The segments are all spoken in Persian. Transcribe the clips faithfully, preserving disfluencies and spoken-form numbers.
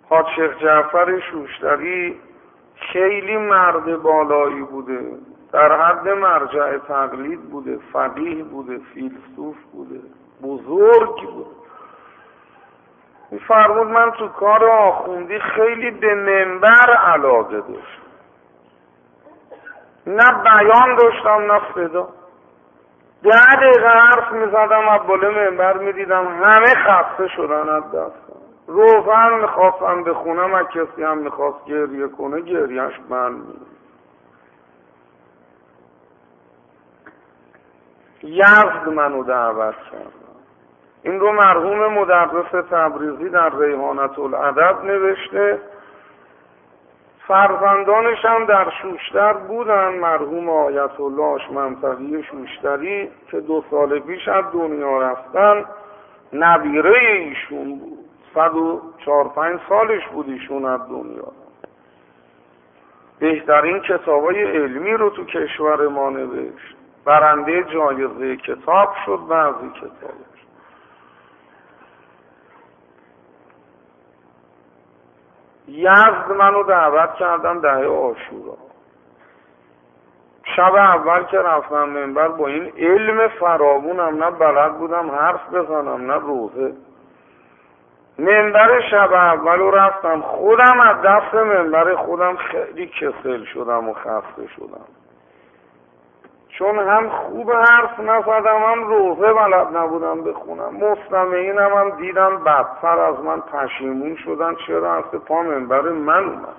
حاج شیخ جعفر شوشتری خیلی مرد بالایی بوده، در حد مرجع تقلید بوده، فقیه بوده، فیلسوف بوده، بزرگ بوده. می‌فرمود من تو کار آخوندی خیلی به منبر علاقه داشتم، نه بیان داشتم نه صدا. ده دقیقه حرف میزدم از بالا منبر میدیدم همه خسته شدن از دستم. روزن میخواستم بخونم، از کسی هم میخواست گریه کنه گریهش من میدید. یزد منو دعوت کرد. این رو مرحوم مدرس تبریزی در ریحانة الادب نوشته. فرزندانش هم در شوشتر بودن، مرحوم آیت الله منطقی شوشتری که دو سال پیش از دنیا رفتن، نبیره ایشون بود، صد و چهار پنج سالش بود ایشون از دنیا. بهترین کتابای علمی رو تو کشور ما نوشت، برنده جایزه کتاب شد بعضی کتابش. یزد منو دعوت کردن دهه عاشورا. شب اول که رفتم منبر با این علم فراوونم، نه بلد بودم حرف بزنم نه روزه. منبر شب اول رو رفتم، خودم از دست منبر خودم خیلی کسل شدم و خسته شدم، چون هم خوب حرف نزدم هم روزه بلد نبودم بخونم. مستمعینم هم دیدم بدتر از من پشیمون شدن چرا از پا منبر من اومد.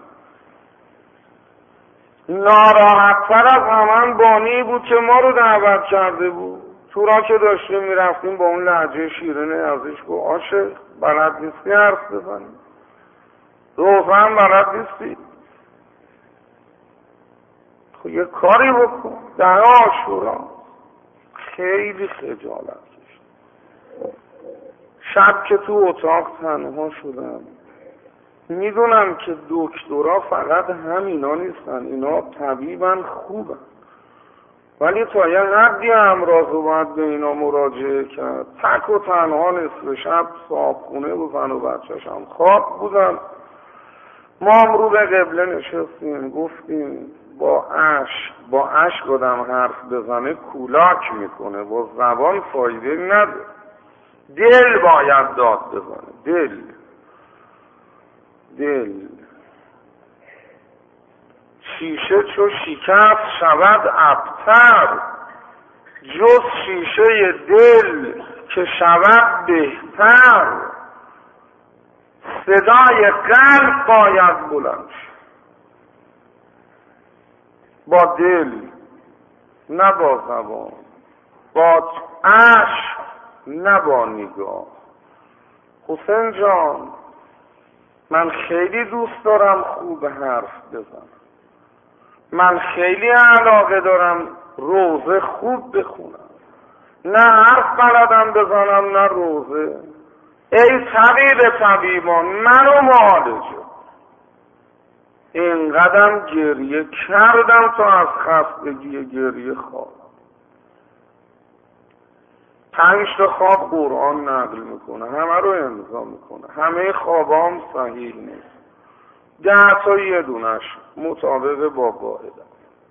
ناراحت‌تر از همان بانی بود که ما رو دعوت کرده بود. تو را که داشتیم میرفتیم با اون لهجه شیرینه ازش گفت عاشق بلد نیستی حرف بزنی، روزه هم بلد نیستی، یه کاری بکن. در عاشورا خیلی خجالت کشید. شب که تو اتاق تنها شدم، میدونم که دکترها فقط همینا نیستن، اینا طبیبن خوبن، ولی تا یه حدی امراض رو باید به اینا مراجعه کرد. تک و تنها نصف شب صاحبخونه و زن و بچه‌ش هم خواب بودن. ما هم رو به قبله نشستیم گفتیم با عشق با عشق آدم حرف بزنه کولاک میکنه، با زبان فایده نداره. دل باید داد بزنه، دل دل شیشه چو شکست شود ابتر، جز شیشه دل که شود بهتر. صدای قلب باید بلند شد، با دل نه با زبان، با عشق نه با نگاه. حسین جان من خیلی دوست دارم خوب حرف بزنم، من خیلی علاقه دارم روزه خوب بخونم، نه حرف بلدم بزنم نه روزه. ای طبیب طبیبان منو معالجه. اینقدرم گریه کردم تا از خستگی گریه خوابم. پنج تا خواب قرآن نقل میکنه، همه رو امضا میکنه، همه خوابام صحیح نیست، ده تا یه دونش مطابق با قاعده.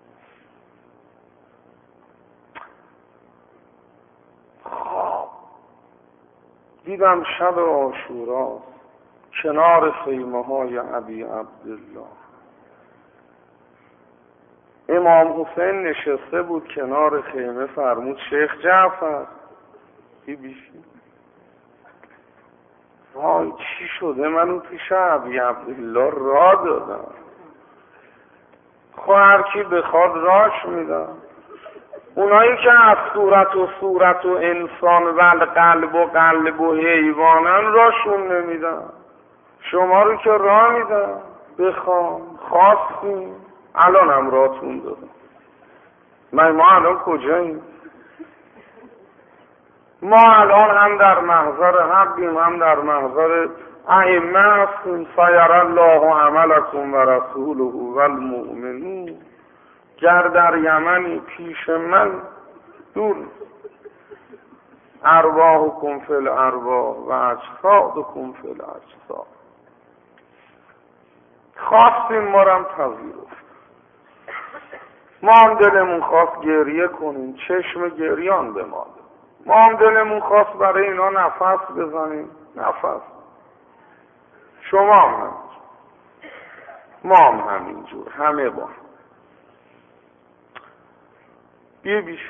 خواب دیدم شب عاشورا کنار خیمه های ابی عبدالله امام حسین نشسته بود کنار خیمه. فرمود شیخ جعفر بی بیشی وای چی شده؟ منو پیش ابی عبدالله را دادم. خب هر کی بخواد راش میدم. اونایی که از صورت و صورت و انسان و قلب و قلب و حیوانن راشون نمیدم. شما رو که راه میدم، بخوام خواستیم الان هم راتون دادم. من ما الان کجاییم؟ ما الان هم در محضر حقیم هم در محضر ائمه هستیم. سیر الله عملکم و رسوله و المؤمنون. گر در یمنی پیش من دور، ارواحکم فی الارواح و اجسادکم فی الاجساد. خواستیم ما رو هم پذیرفت. ما هم دلمون خواست گریه کنیم، چشم گریان به ما. ما هم دلمون خواست برای اینا نفس بزنیم، نفس. شما هم همینجور، ما هم همینجور، همه با بی بیش.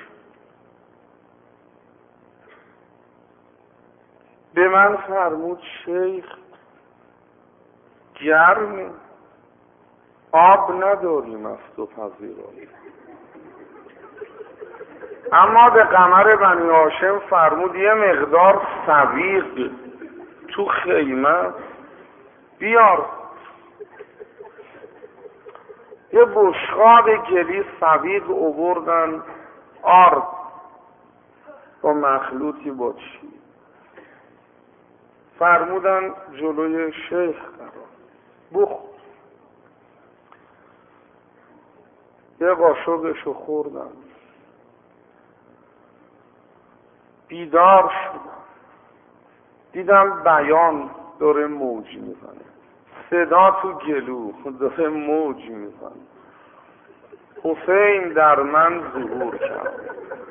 به من فرمود شیخ گرمه، آب نداریم از تو پذیرایی. اما به قمر بنی هاشم فرمود یه مقدار سویق تو خیمه بیار. یه بشقاب گلی سویق آوردن، آرد با مخلوطی با چی فرمودن جلوی شیخ قرار بخور. یه قاشقشو خوردم، بیدار شدم، دیدم بیان داره موج میزنه، صدا تو گلو داره موج میزنه. حسین در من ظهور کرد.